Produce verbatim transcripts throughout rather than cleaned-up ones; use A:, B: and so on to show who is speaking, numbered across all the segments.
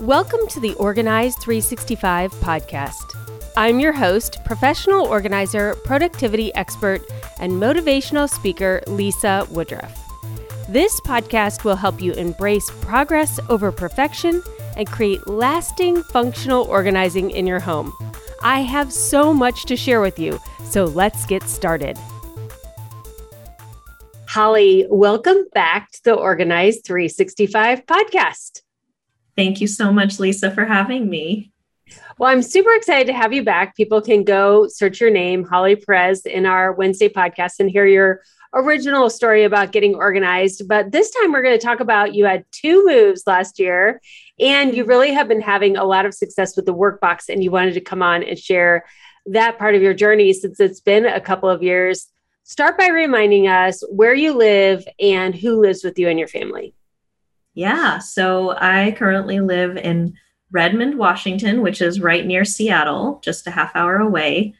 A: Welcome to the Organize three sixty-five podcast. I'm your host, professional organizer, productivity expert, and motivational speaker, Lisa Woodruff. This podcast will help you embrace progress over perfection and create lasting functional organizing in your home. I have so much to share with you, so let's get started. Holly, welcome back to the Organize three sixty-five podcast.
B: Thank you so much, Lisa, for having me.
A: Well, I'm super excited to have you back. People can go search your name, Holly Perez, in our Wednesday podcast and hear your original story about getting organized. But this time we're going to talk about you had two moves last year and you really have been having a lot of success with the workbox, and you wanted to come on and share that part of your journey since it's been a couple of years. Start by reminding us where you live and who lives with you and your family.
B: Yeah, so I currently live in Redmond, Washington, which is right near Seattle, just a half hour away.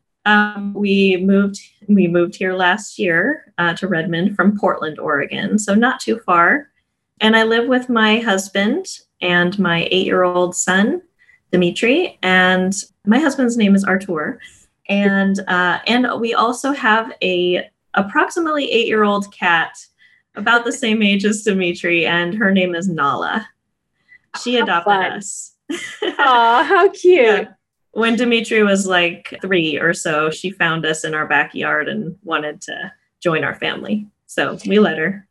B: Um, we moved we moved here last year uh, to Redmond from Portland, Oregon, so not too far. And I live with my husband and my eight-year-old son, Dimitri, and my husband's name is Artur. And uh, and we also have a approximately eight-year-old cat, about the same age as Dimitri, and her name is Nala. She
A: how
B: adopted
A: fun.
B: us.
A: Oh, how cute.
B: Yeah. When Dimitri was like three or so, she found us in our backyard and wanted to join our family. So we let her.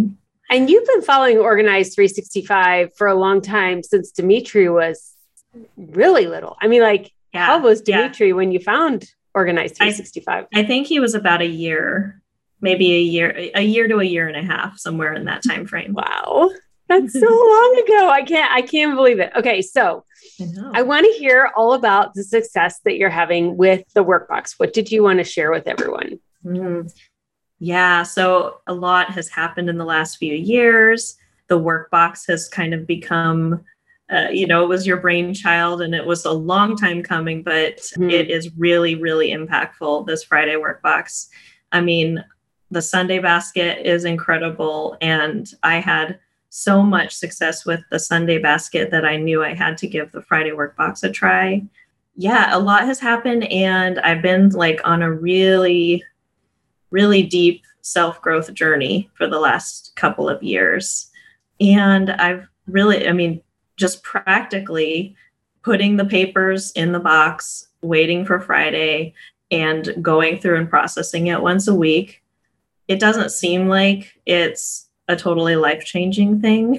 A: And you've been following Organize three sixty-five for a long time, since Dimitri was really little. I mean, like,
B: Yeah.
A: how was
B: Yeah.
A: Dimitri when you found Organize three sixty-five?
B: I think he was about a year. Maybe a year, a year to a year and a half, somewhere in that time frame.
A: Wow. That's so long ago. I can't, I can't believe it. Okay. So
B: I know.
A: I want to hear all about the success that you're having with the workbox. What did you want to share with everyone?
B: Mm-hmm. Yeah. So a lot has happened in the last few years. The workbox has kind of become, uh, you know, it was your brainchild and it was a long time coming, but
A: Mm-hmm.
B: it is really, really impactful, this Friday workbox. I mean, the Sunday basket is incredible. And I had so much success with the Sunday basket that I knew I had to give the Friday workbox a try. Yeah, a lot has happened. And I've been like on a really, really deep self-growth journey for the last couple of years. And I've really, I mean, just practically putting the papers in the box, waiting for Friday, and going through and processing it once a week. It doesn't seem like it's a totally life-changing thing,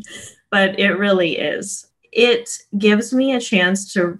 B: but it really is. It gives me a chance to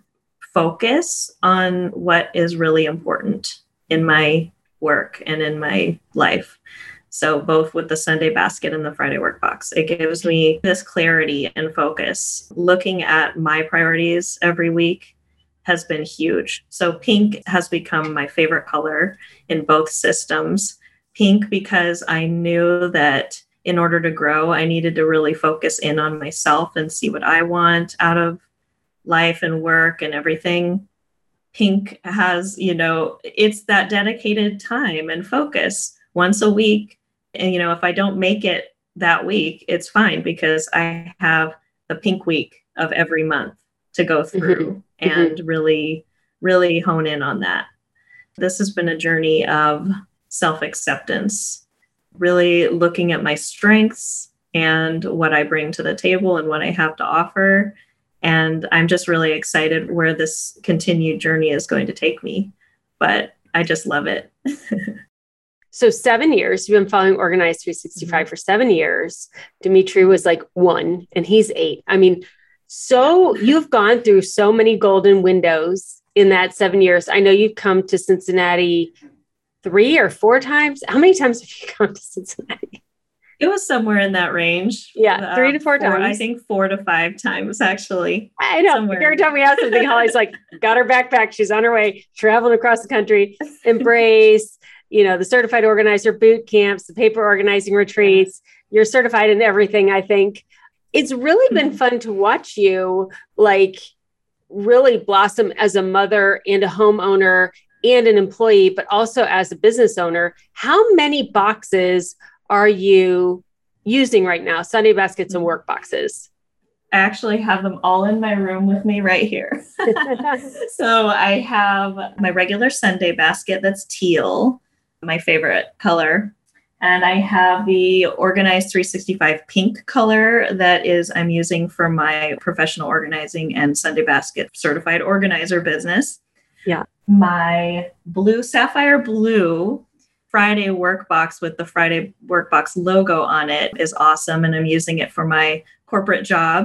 B: focus on what is really important in my work and in my life. So both with the Sunday basket and the Friday workbox, it gives me this clarity and focus. Looking at my priorities every week has been huge. So pink has become my favorite color in both systems. Pink because I knew that in order to grow, I needed to really focus in on myself and see what I want out of life and work and everything. Pink has, you know, it's that dedicated time and focus once a week. And, you know, if I don't make it that week, it's fine because I have the pink week of every month to go through mm-hmm. and mm-hmm. really, really hone in on that. This has been a journey of self-acceptance, really looking at my strengths and what I bring to the table and what I have to offer. And I'm just really excited where this continued journey is going to take me, but I just love it.
A: So seven years, you've been following Organize three sixty-five mm-hmm. for seven years. Dimitri was like one and he's eight. I mean, so you've gone through so many golden windows in that seven years. I know you've come to Cincinnati three or four times. How many times have you come to Cincinnati?
B: It was somewhere in that range.
A: Yeah, three to four,
B: four
A: times.
B: I think four to five times, actually.
A: I know. Somewhere. Every time we have something, Holly's like, got her backpack. She's on her way, traveling across the country. Embrace, you know, the certified organizer boot camps, the paper organizing retreats. You're certified in everything, I think. It's really been fun to watch you, like, really blossom as a mother and a homeowner and an employee, but also as a business owner. How many boxes are you using right now? Sunday baskets and work boxes?
B: I actually have them all in my room with me right here. So I have my regular Sunday basket that's teal, my favorite color. And I have the Organized three sixty-five pink color that is I'm using for my professional organizing and Sunday basket certified organizer business.
A: Yeah.
B: My blue sapphire blue Friday workbox with the Friday workbox logo on it is awesome. And I'm using it for my corporate job.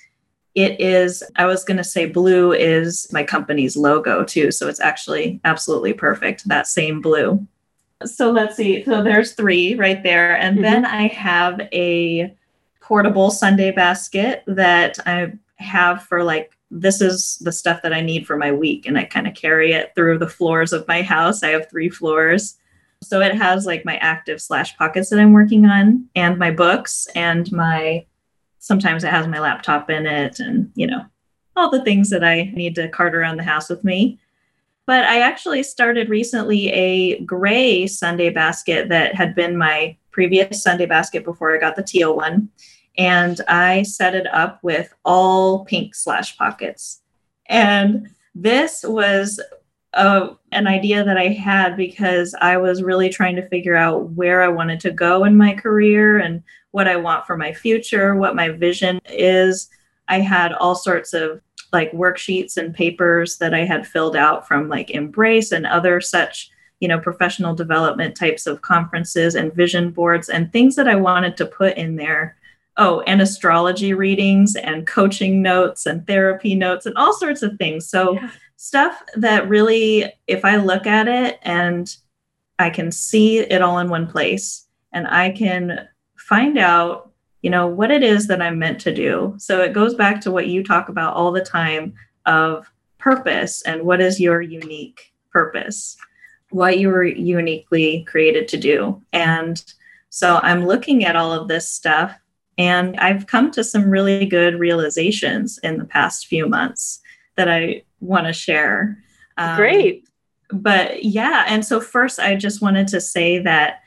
B: It is, I was going to say blue is my company's logo too. So it's actually absolutely perfect. That same blue. So let's see. So there's three right there. And mm-hmm. then I have a portable Sunday basket that I have for like, this is the stuff that I need for my week. And I kind of carry it through the floors of my house. I have three floors. So it has like my active slash pockets that I'm working on and my books and my, sometimes it has my laptop in it and, you know, all the things that I need to cart around the house with me. But I actually started recently a gray Sunday basket that had been my previous Sunday basket before I got the teal one. And I set it up with all pink slash pockets. And this was a, an idea that I had because I was really trying to figure out where I wanted to go in my career and what I want for my future, what my vision is. I had all sorts of like worksheets and papers that I had filled out from like Embrace and other such, you know, professional development types of conferences and vision boards and things that I wanted to put in there. Oh, and astrology readings and coaching notes and therapy notes and all sorts of things. So yeah. Stuff that really, if I look at it and I can see it all in one place and I can find out, you know, what it is that I'm meant to do. So it goes back to what you talk about all the time of purpose and what is your unique purpose, what you were uniquely created to do. And so I'm looking at all of this stuff and I've come to some really good realizations in the past few months that I want to share. Um,
A: Great.
B: But yeah. And so first, I just wanted to say that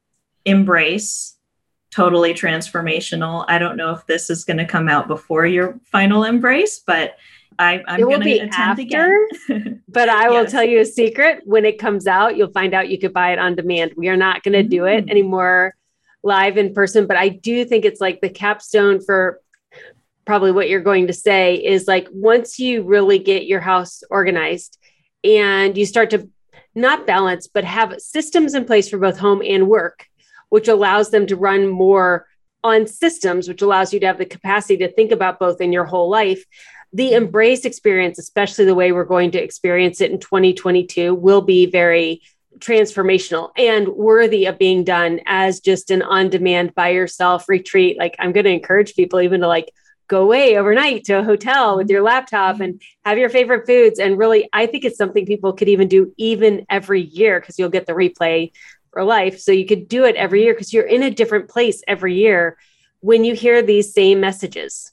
B: Embrace, totally transformational. I don't know if this is going to come out before your final Embrace, but I, I'm going to attend after, again.
A: But I will yes. tell you a secret. When it comes out, you'll find out you could buy it on demand. We are not going to mm. do it anymore live in person, but I do think it's like the capstone for probably what you're going to say is like, once you really get your house organized and you start to not balance, but have systems in place for both home and work, which allows them to run more on systems, which allows you to have the capacity to think about both in your whole life. The Embrace experience, especially the way we're going to experience it in twenty twenty-two, will be very transformational and worthy of being done as just an on-demand by yourself retreat. Like I'm going to encourage people even to like go away overnight to a hotel with your laptop and have your favorite foods. And really, I think it's something people could even do even every year because you'll get the replay for life. So you could do it every year because you're in a different place every year when you hear these same messages.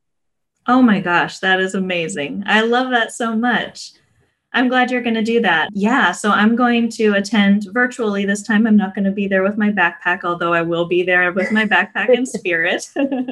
B: Oh my gosh, that is amazing. I love that so much. I'm glad you're going to do that. Yeah. So I'm going to attend virtually this time. I'm not going to be there with my backpack, although I will be there with my backpack in spirit.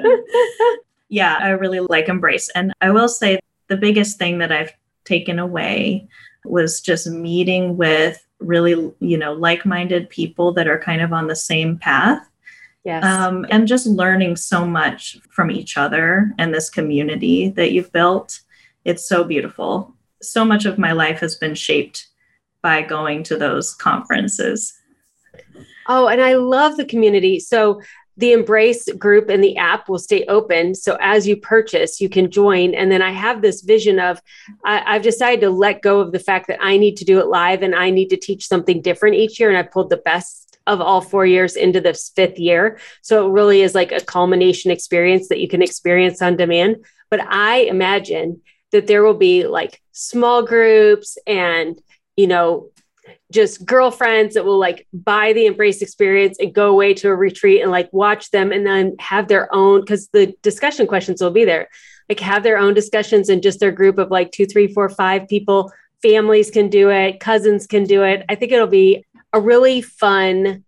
B: Yeah, I really like Embrace. And I will say the biggest thing that I've taken away was just meeting with really, you know, like-minded people that are kind of on the same path.
A: Yes.
B: Um, and just learning so much from each other and this community that you've built. It's so beautiful. So much of my life has been shaped by going to those conferences.
A: Oh, and I love the community. So the Embrace group and the app will stay open. So as you purchase, you can join. And then I have this vision of, I, I've decided to let go of the fact that I need to do it live and I need to teach something different each year. And I pulled the best of all four years into this fifth year. So it really is like a culmination experience that you can experience on demand. But I imagine that there will be like small groups and, you know, just girlfriends that will like buy the Embrace experience and go away to a retreat and like watch them and then have their own, because the discussion questions will be there, like have their own discussions and just their group of like two, three, four, five people. Families can do it. Cousins can do it. I think it'll be a really fun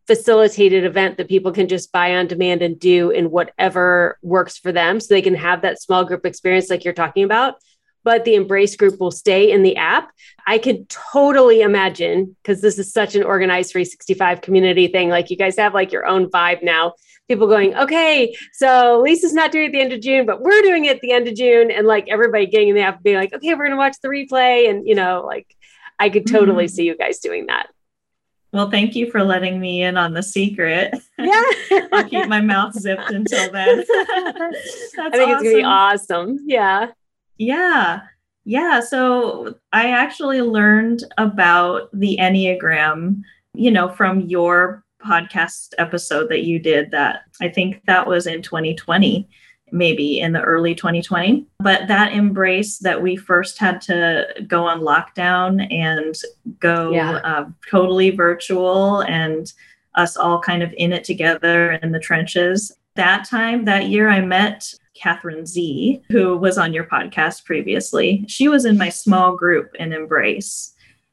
A: facilitated event that people can just buy on demand and do in whatever works for them. So they can have that small group experience like you're talking about, but the Embrace group will stay in the app. I could totally imagine, because this is such an organized three sixty-five community thing. Like you guys have like your own vibe now. People going, okay, so Lisa's not doing it at the end of June, but we're doing it at the end of June. And like everybody getting in the app being like, okay, we're going to watch the replay. And, you know, like I could totally mm-hmm. see you guys doing that.
B: Well, thank you for letting me in on the secret.
A: Yeah.
B: I'll keep my mouth zipped until then. That's
A: I think awesome. It's going to be awesome. Yeah.
B: Yeah. Yeah. So I actually learned about the Enneagram, you know, from your podcast episode that you did that I think that was in twenty twenty, maybe in the early twenty twenty. But that Embrace that we first had to go on lockdown and go yeah. uh, totally virtual and us all kind of in it together in the trenches. That time, that year, I met Catherine Z, who was on your podcast previously. She was in my small group in Embrace.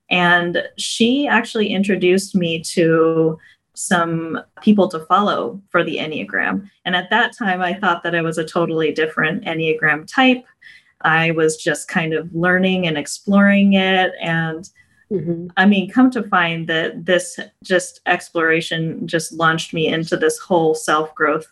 B: And she actually introduced me to some people to follow for the Enneagram. And at that time, I thought that I was a totally different Enneagram type. I was just kind of learning and exploring it. And mm-hmm. I mean, come to find that this just exploration just launched me into this whole self-growth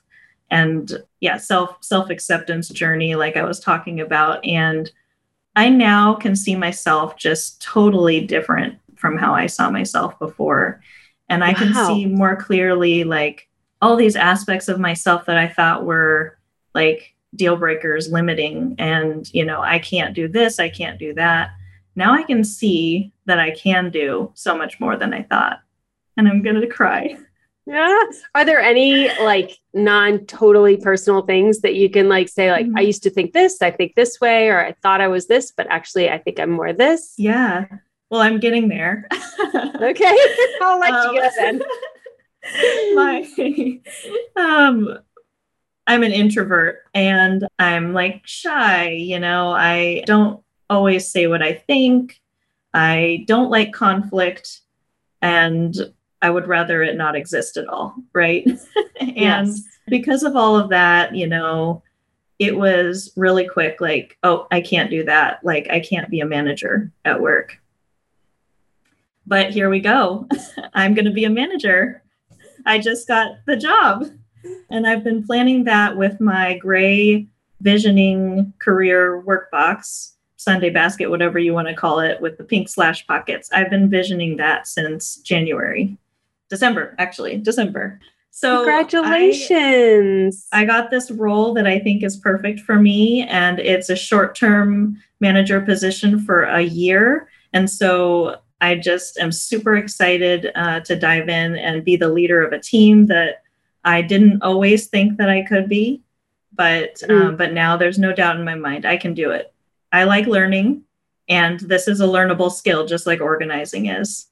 B: and yeah, self, self-acceptance journey, like I was talking about. And I now can see myself just totally different from how I saw myself before. And I wow. can see more clearly, like all these aspects of myself that I thought were like deal breakers, limiting. And, you know, I can't do this, I can't do that. Now I can see that I can do so much more than I thought. And I'm going to cry.
A: Yeah. Are there any like non-totally personal things that you can like say, like, mm-hmm. I used to think this, I think this way, or I thought I was this, but actually I think I'm more this?
B: Yeah. Well, I'm getting there.
A: Okay. I'll let um, you go then.
B: my, um, I'm an introvert and I'm like shy, you know, I don't always say what I think. I don't like conflict and I would rather it not exist at all. Right. and yes. because of all of that, you know, it was really quick, like, oh, I can't do that. Like, I can't be a manager at work. But here we go. I'm going to be a manager. I just got the job. And I've been planning that with my gray visioning career workbox, Sunday basket, whatever you want to call it, with the pink slash pockets. I've been visioning that since January, December, actually, December. So
A: congratulations.
B: I, I got this role that I think is perfect for me. And it's a short-term manager position for a year. And so I just am super excited uh, to dive in and be the leader of a team that I didn't always think that I could be, but mm. um, but now there's no doubt in my mind I can do it. I like learning, and this is a learnable skill, just like organizing is.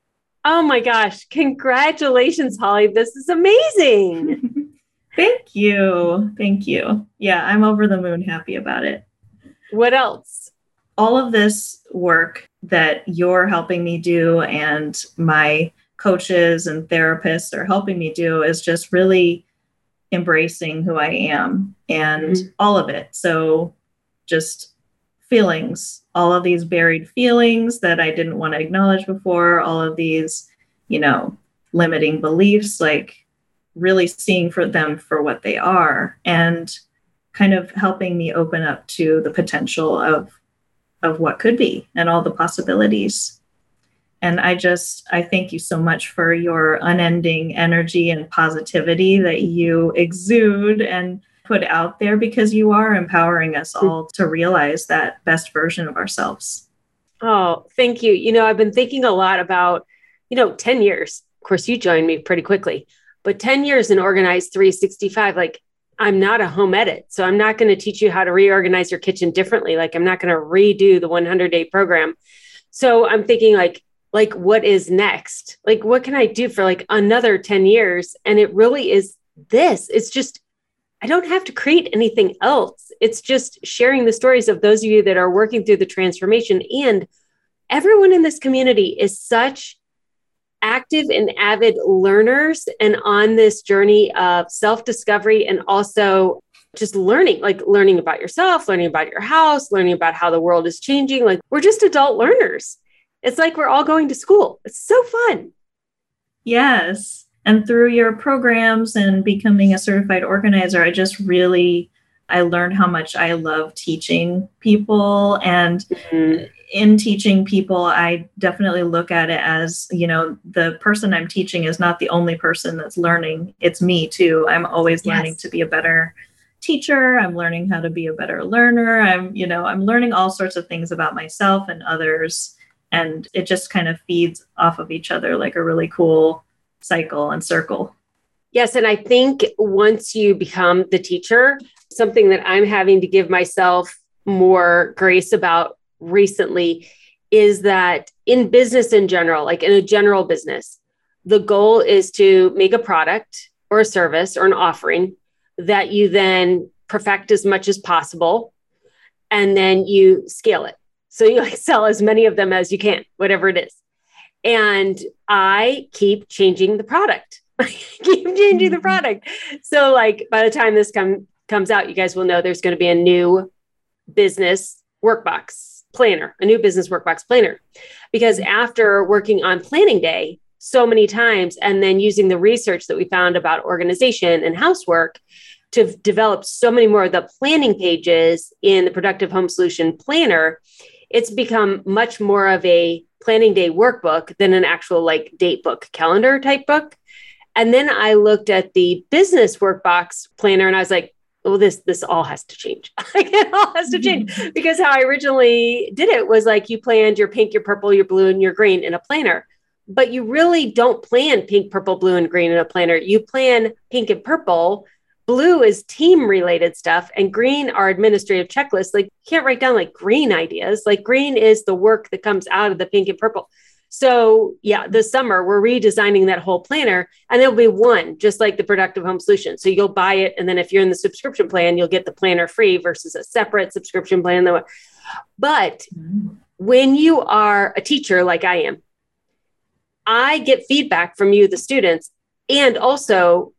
A: Oh my gosh. Congratulations, Holly. This is amazing.
B: Thank you. Thank you. Yeah, I'm over the moon happy about it.
A: What else?
B: All of this work that you're helping me do and my coaches and therapists are helping me do is just really embracing who I am and mm-hmm. all of it. So just feelings, all of these buried feelings that I didn't want to acknowledge before, all of these, you know, limiting beliefs, like really seeing for them for what they are and kind of helping me open up to the potential of of what could be and all the possibilities. And I just, I thank you so much for your unending energy and positivity that you exude and put out there, because you are empowering us all to realize that best version of ourselves.
A: Oh, thank you. You know, I've been thinking a lot about, you know, ten years. Of course, you joined me pretty quickly, but ten years in Organized three sixty-five, like I'm not a home edit. So I'm not going to teach you how to reorganize your kitchen differently. Like I'm not going to redo the one hundred day program. So I'm thinking like, like what is next? Like, what can I do for like another ten years? And it really is this. It's just, I don't have to create anything else. It's just sharing the stories of those of you that are working through the transformation. And everyone in this community is such active and avid learners and on this journey of self-discovery and also just learning, like learning about yourself, learning about your house, learning about how the world is changing. Like we're just adult learners. It's like we're all going to school. It's so fun.
B: Yes. And through your programs and becoming a certified organizer, I just really, I learned how much I love teaching people. And mm-hmm. in teaching people, I definitely look at it as, you know, the person I'm teaching is not the only person that's learning. It's me too. I'm always yes. learning to be a better teacher. I'm learning how to be a better learner. I'm, you know, I'm learning all sorts of things about myself and others. And it just kind of feeds off of each other like a really cool cycle and circle.
A: Yes. And I think once you become the teacher, something that I'm having to give myself more grace about recently is that in business in general, like in a general business, the goal is to make a product or a service or an offering that you then perfect as much as possible. And then you scale it. So you like sell as many of them as you can, whatever it is. And I keep changing the product. keep changing the product. So like by the time this come, comes out, you guys will know there's going to be a new business workbox planner, a new business workbox planner. Because after working on planning day so many times and then using the research that we found about organization and housework to develop so many more of the planning pages in the Productive Home Solution Planner, it's become much more of a planning day workbook than an actual like date book, calendar type book. And then I looked at the business workbox planner and I was like, oh, this, this all has to change. It all has to change because how I originally did it was like you planned your pink, your purple, your blue, and your green in a planner, but you really don't plan pink, purple, blue, and green in a planner. You plan pink and purple. Blue is team related stuff and green are administrative checklists. Like you can't write down like green ideas. Like green is the work that comes out of the pink and purple. So yeah, this summer we're redesigning that whole planner and there'll be one just like the Productive Home Solution. So you'll buy it. And then if you're in the subscription plan, you'll get the planner free versus a separate subscription plan. But when you are a teacher, like I am, I get feedback from you, the students, and also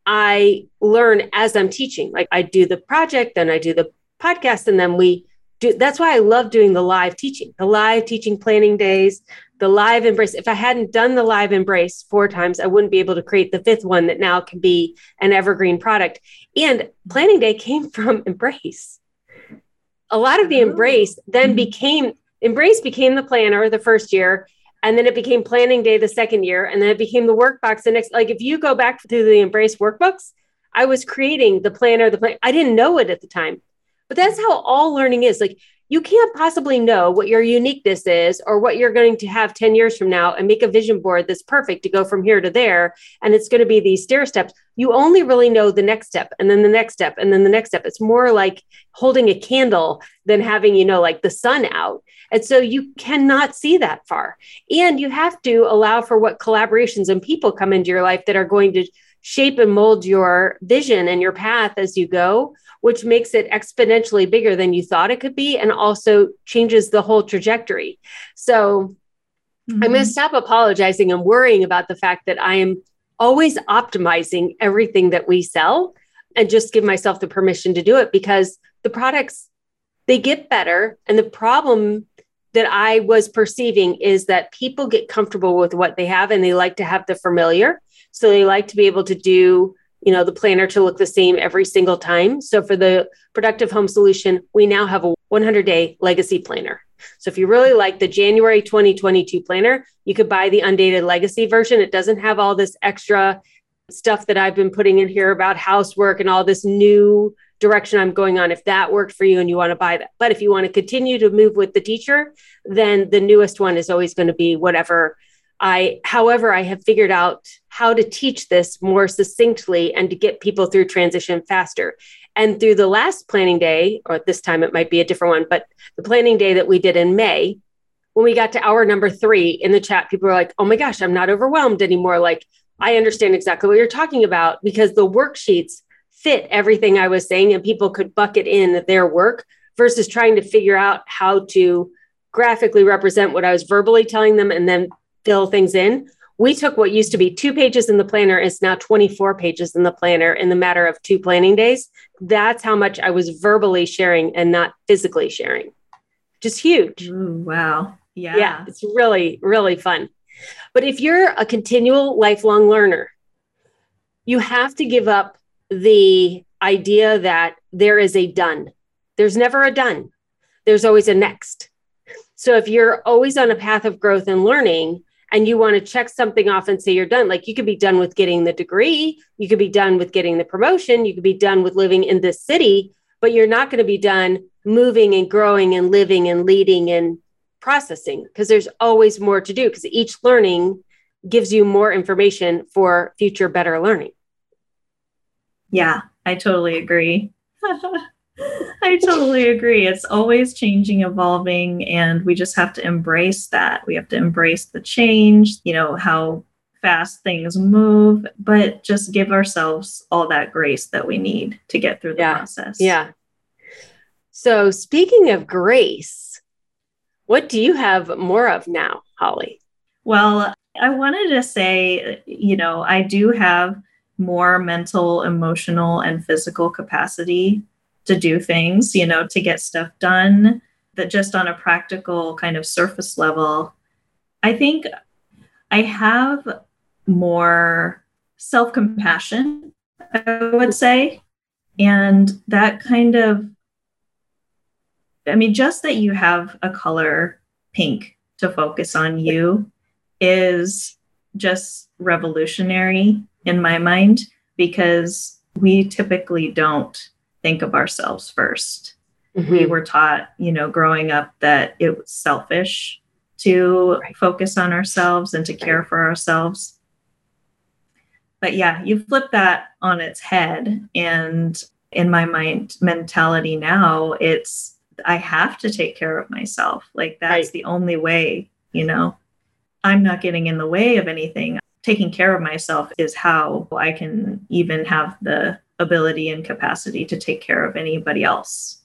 A: I learn as I'm teaching. Like I do the project, then I do the podcast, and then we do. That's why I love doing the live teaching, the live teaching planning days, the live embrace. If I hadn't done the live embrace four times, I wouldn't be able to create the fifth one that now can be an evergreen product. And planning day came from Embrace. A lot of the Embrace then became, Embrace became the planner the first year. And then it became planning day the second year. And then it became the workbox the next. Like if you go back to the Embrace workbooks, I was creating the planner, the plan. I didn't know it at the time, but that's how all learning is. Like you can't possibly know what your uniqueness is or what you're going to have ten years from now and make a vision board that's perfect to go from here to there. And it's going to be these stair steps. You only really know the next step and then the next step and then the next step. It's more like holding a candle than having, you know, like the sun out. And so you cannot see that far. And you have to allow for what collaborations and people come into your life that are going to shape and mold your vision and your path as you go, which makes it exponentially bigger than you thought it could be and also changes the whole trajectory. So mm-hmm. I'm going to stop apologizing and worrying about the fact that I am always optimizing everything that we sell and just give myself the permission to do it because the products, they get better. And the problem that I was perceiving is that people get comfortable with what they have and they like to have the familiar. So they like to be able to do, you know, the planner to look the same every single time. So for the Productive Home Solution, we now have a one hundred day legacy planner. So if you really like the January twenty twenty-two planner, you could buy the undated legacy version. It doesn't have all this extra stuff that I've been putting in here about housework and all this new direction I'm going on. If that worked for you and you want to buy that. But if you want to continue to move with the teacher, then the newest one is always going to be whatever I, however, I have figured out how to teach this more succinctly and to get people through transition faster. And through the last planning day, or this time it might be a different one, but the planning day that we did in May, when we got to hour number three in the chat, people were like, oh my gosh, I'm not overwhelmed anymore. Like, I understand exactly what you're talking about because the worksheets fit everything I was saying and people could bucket in their work versus trying to figure out how to graphically represent what I was verbally telling them and then fill things in. we took what used to be two pages in the planner is now twenty-four pages in the planner in the matter of two planning days. That's how much I was verbally sharing and not physically sharing. Just huge.
B: Ooh, wow. Yeah.
A: Yeah. It's really, really fun. But if you're a continual lifelong learner, you have to give up the idea that there is a done. There's never a done. There's always a next. So if you're always on a path of growth and learning, and you want to check something off and say you're done, like you could be done with getting the degree, you could be done with getting the promotion, you could be done with living in this city, but you're not going to be done moving and growing and living and leading and processing, because there's always more to do, because each learning gives you more information for future better learning.
B: Yeah, I totally agree. I totally agree. It's always changing, evolving, and we just have to embrace that. We have to embrace the change, you know, how fast things move, but just give ourselves all that grace that we need to get through the
A: yeah.
B: process.
A: Yeah. So speaking of grace, what do you have more of now, Holly?
B: Well, I wanted to say, you know, I do have more mental, emotional, and physical capacity to do things, you know, to get stuff done, that just on a practical kind of surface level, I think I have more self-compassion, I would say. And that kind of, I mean, just that you have a color pink to focus on you is just revolutionary in my mind, because we typically don't think of ourselves first. Mm-hmm. We were taught, you know, growing up that it was selfish to right. focus on ourselves and to care right. for ourselves. But yeah, you flip that on its head. And in my mind mentality now, it's, I have to take care of myself. Like that's right. the only way, you know, I'm not getting in the way of anything. Taking care of myself is how I can even have the ability and capacity to take care of anybody else.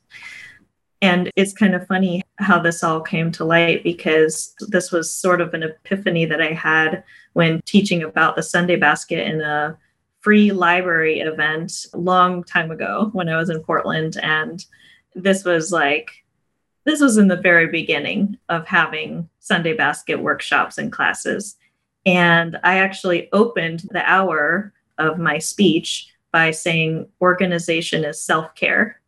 B: And it's kind of funny how this all came to light, because this was sort of an epiphany that I had when teaching about the Sunday Basket in a free library event a long time ago when I was in Portland. And this was like, this was in the very beginning of having Sunday Basket workshops and classes. And I actually opened the hour of my speech by saying organization is self-care.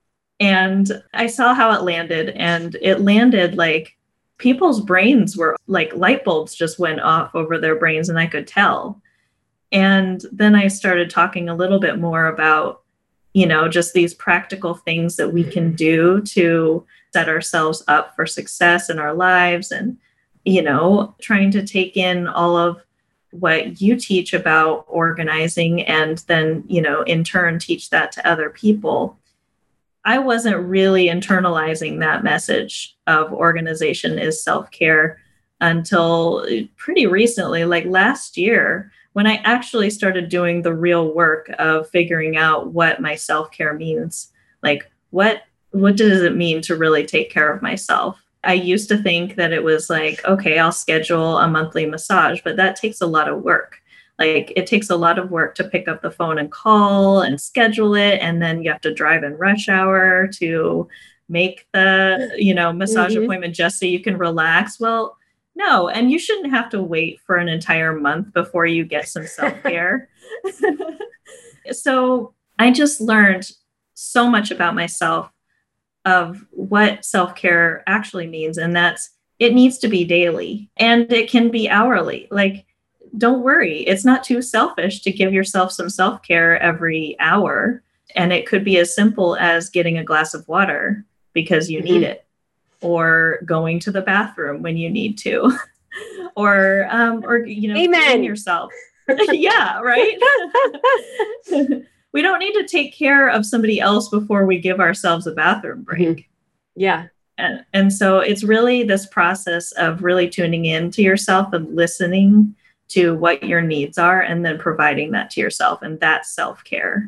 B: And I saw how it landed, and it landed like people's brains were like light bulbs just went off over their brains, and I could tell. And then I started talking a little bit more about, you know, just these practical things that we can do to set ourselves up for success in our lives, and, you know, trying to take in all of what you teach about organizing and then, you know, in turn teach that to other people. I wasn't really internalizing that message of organization is self-care until pretty recently, like last year, when I actually started doing the real work of figuring out what my self-care means. Like, what, what does it mean to really take care of myself? I used to think that it was like, okay, I'll schedule a monthly massage, but that takes a lot of work. Like it takes a lot of work to pick up the phone and call and schedule it. And then you have to drive in rush hour to make the, you know, massage mm-hmm. appointment just so you can relax. Well, no. And you shouldn't have to wait for an entire month before you get some self-care. So I just learned so much about myself of what self-care actually means. And that's, it needs to be daily and it can be hourly. Like, don't worry. It's not too selfish to give yourself some self-care every hour. And it could be as simple as getting a glass of water because you mm-hmm. need it, or going to the bathroom when you need to, or, um, or, you know, feeding yourself. Yeah. Right. We don't need to take care of somebody else before we give ourselves a bathroom break. Mm-hmm.
A: Yeah.
B: And, and so it's really this process of really tuning in to yourself and listening to what your needs are and then providing that to yourself. And that's self-care.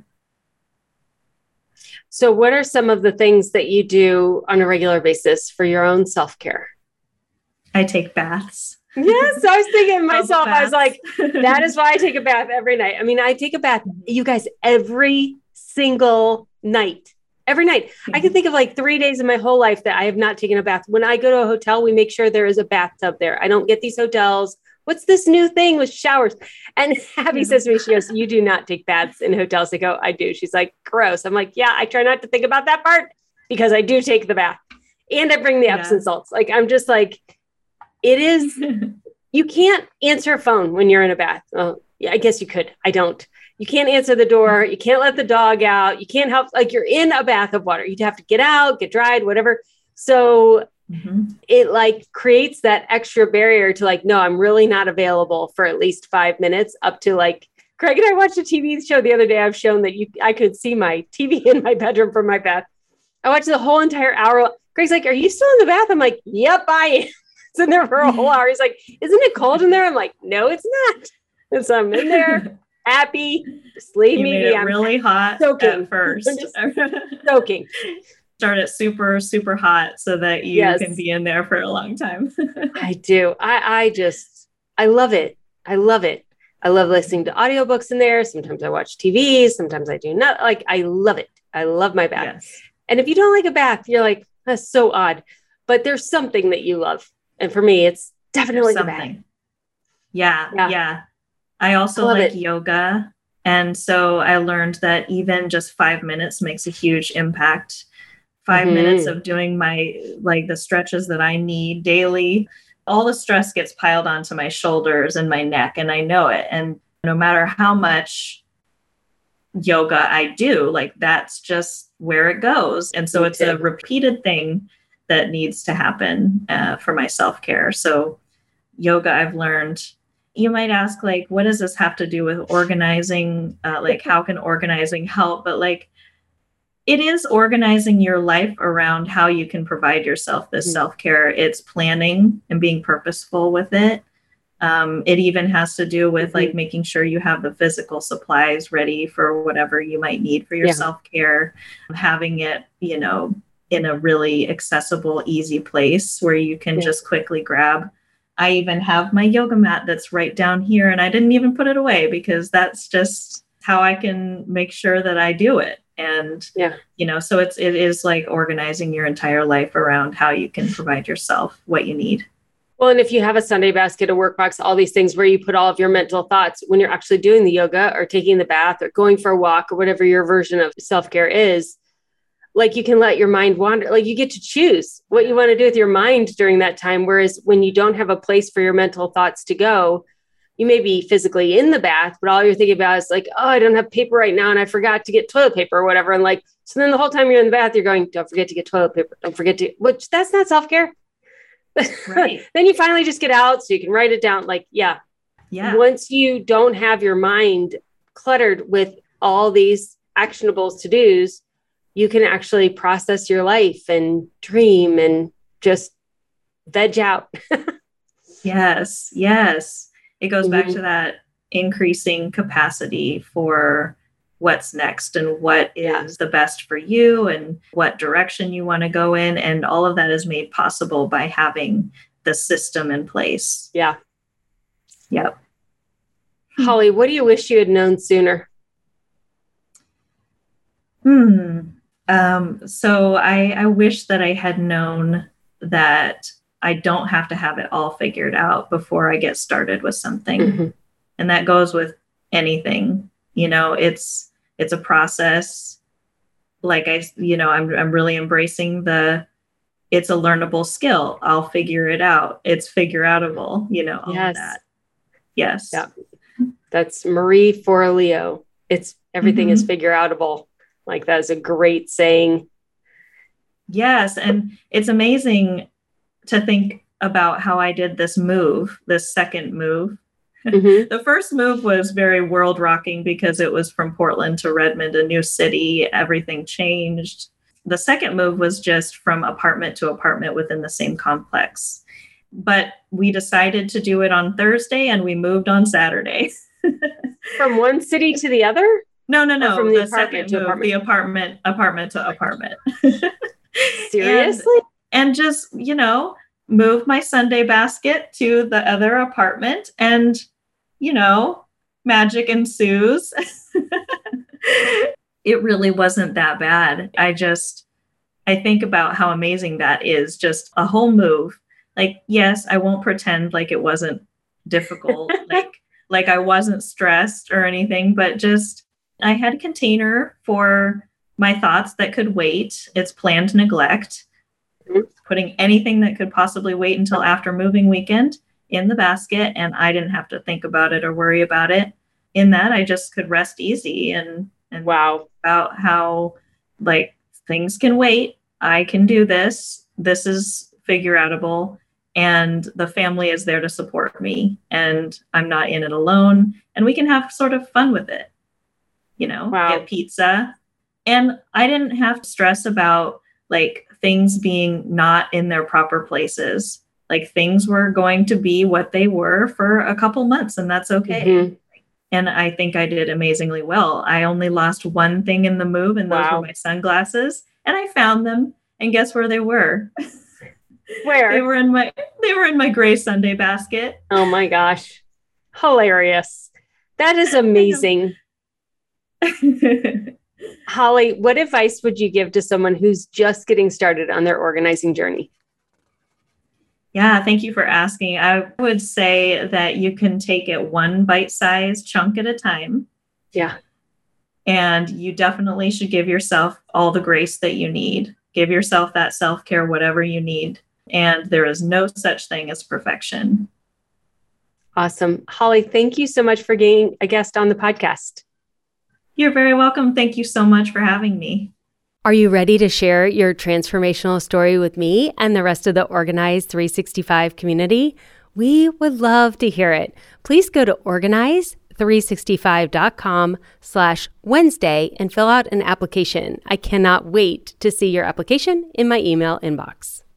A: So what are some of the things that you do on a regular basis for your own self-care?
B: I take baths.
A: Yes, I was thinking to myself, I was like, that is why I take a bath every night. I mean, I take a bath, you guys, every single night. Every night. I can think of like three days in my whole life that I have not taken a bath. When I go to a hotel, we make sure there is a bathtub there. I don't get these hotels. What's this new thing with showers? And Abby yeah. says to me, she goes, you do not take baths in hotels. I go, I do. She's like, gross. I'm like, yeah, I try not to think about that part because I do take the bath and I bring the Epsom yeah. salts. Like, I'm just like, it is, you can't answer a phone when you're in a bath. Oh, yeah, I guess you could. I don't. You can't answer the door. You can't let the dog out. You can't help, like you're in a bath of water. You'd have to get out, get dried, whatever. So mm-hmm. it like creates that extra barrier to like, no, I'm really not available for at least five minutes up to like, Craig and I watched a T V show the other day. I've shown that you, I could see my T V in my bedroom from my bath. I watched the whole entire hour. Craig's like, are you still in the bath? I'm like, yep, I am. It's in there for a whole hour. He's like, isn't it cold in there? I'm like, no, it's not. And so I'm in there. Happy, just leave
B: you
A: me.
B: Made it I'm really hot soaking. At first.
A: Soaking.
B: Start it super, super hot so that you yes. can be in there for a long time.
A: I do. I, I just, I love it. I love it. I love listening to audiobooks in there. Sometimes I watch T V. Sometimes I do not. Like, I love it. I love my bath. Yes. And if you don't like a bath, you're like, that's so odd. But there's something that you love. And for me, it's definitely the bath.
B: Yeah, yeah. Yeah. I also like it. yoga. And so I learned that even just five minutes makes a huge impact. Five mm-hmm. minutes of doing my, like the stretches that I need daily, all the stress gets piled onto my shoulders and my neck. And I know it. And no matter how much yoga I do, like that's just where it goes. And so it's a repeated thing that needs to happen uh, for my self-care. So yoga, I've learned. You might ask, like, what does this have to do with organizing? Uh, like, how can organizing help? But like, it is organizing your life around how you can provide yourself this mm-hmm. self-care. It's planning and being purposeful with it. Um, it even has to do with mm-hmm. like making sure you have the physical supplies ready for whatever you might need for your yeah. self-care, having it, you know, in a really accessible, easy place where you can yeah. just quickly grab. I even have my yoga mat that's right down here and I didn't even put it away because that's just how I can make sure that I do it. And, yeah. you know, so it's, it is like organizing your entire life around how you can provide yourself what you need.
A: Well, and if you have a Sunday basket, a workbox, all these things where you put all of your mental thoughts when you're actually doing the yoga or taking the bath or going for a walk or whatever your version of self-care is, like you can let your mind wander, like you get to choose what you want to do with your mind during that time. Whereas when you don't have a place for your mental thoughts to go, you may be physically in the bath, but all you're thinking about is like, oh, I don't have paper right now. And I forgot to get toilet paper or whatever. And like, so then the whole time you're in the bath, you're going, don't forget to get toilet paper. Don't forget to, which that's not self-care. Right. Then you finally just get out so you can write it down. Like, yeah. Yeah. Once you don't have your mind cluttered with all these actionables to-dos, you can actually process your life and dream and just veg out.
B: Yes. Yes. It goes back mm-hmm. to that increasing capacity for what's next and what yeah. is the best for you and what direction you want to go in. And all of that is made possible by having the system in place.
A: Yeah.
B: Yep.
A: Holly, what do you wish you had known sooner?
B: Hmm. Um, so I, I wish that I had known that I don't have to have it all figured out before I get started with something. Mm-hmm. And that goes with anything, you know, it's, it's a process. Like I, you know, I'm, I'm really embracing the, it's a learnable skill. I'll figure it out. It's figure outable, you know, all yes. of that. Yes.
A: Yeah. That's Marie Forleo. It's everything mm-hmm. is figure outable. Like that is a great saying.
B: Yes. And it's amazing to think about how I did this move, this second move. Mm-hmm. The first move was very world rocking because it was from Portland to Redmond, a new city. Everything changed. The second move was just from apartment to apartment within the same complex. But we decided to do it on Thursday and we moved on Saturday.
A: From one city to the other?
B: No, no, no. From the, the second move, apartment. the apartment, apartment to apartment.
A: Seriously?
B: And, and just, you know, move my Sunday basket to the other apartment, and, you know, magic ensues. It really wasn't that bad. I just, I think about how amazing that is, just a whole move. Like, yes, I won't pretend like it wasn't difficult, like, like I wasn't stressed or anything, but just, I had a container for my thoughts that could wait. It's planned neglect, mm-hmm. putting anything that could possibly wait until after moving weekend in the basket. And I didn't have to think about it or worry about it. In that, I just could rest easy and, and
A: wow,
B: about how, like, things can wait. I can do this. This is figure outable. And the family is there to support me. And I'm not in it alone. And we can have sort of fun with it. You know, wow. Get pizza. And I didn't have to stress about, like, things being not in their proper places. Like, things were going to be what they were for a couple months, and that's okay. Mm-hmm. And I think I did amazingly well. I only lost one thing in the move, and those wow. were my sunglasses. And I found them, and guess where they were?
A: Where?
B: They were in my they were in my gray Sunday basket.
A: Oh my gosh. Hilarious. That is amazing. Holly, what advice would you give to someone who's just getting started on their organizing journey?
B: Yeah, thank you for asking. I would say that you can take it one bite-sized chunk at a time.
A: Yeah.
B: And you definitely should give yourself all the grace that you need. Give yourself that self-care, whatever you need. And there is no such thing as perfection.
A: Awesome. Holly, thank you so much for being a guest on the podcast.
B: You're very welcome. Thank you so much for having me.
A: Are you ready to share your transformational story with me and the rest of the Organize three sixty-five community? We would love to hear it. Please go to organize three sixty-five dot com slash Wednesday and fill out an application. I cannot wait to see your application in my email inbox.